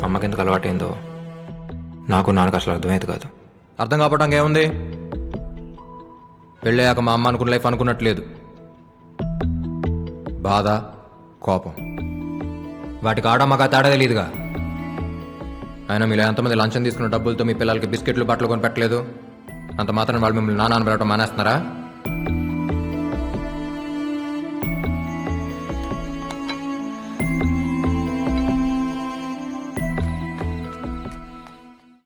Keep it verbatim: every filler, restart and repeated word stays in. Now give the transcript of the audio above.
అమ్మకి ఎందుకు అలవాటైందో నాకు నాన్నకు అసలు అర్థమయ్యేది కాదు. అర్థం కావటానికి ఏముంది? పెళ్ళయ్యాక మా అమ్మ అనుకున్న లైఫ్ అనుకున్నట్లేదు. బాధ, కోపం, వాటికి ఆడమ్మగా తేడా తెలియదుగా. అయినా మీరు ఎంతమంది లంచం తీసుకున్న డబ్బులతో మీ పిల్లలకి బిస్కెట్లు బట్టలు కొని పెట్టలేదు? అంత మాత్రం వాళ్ళు మిమ్మల్ని నాన్న అని పిలవటం మానేస్తున్నారా?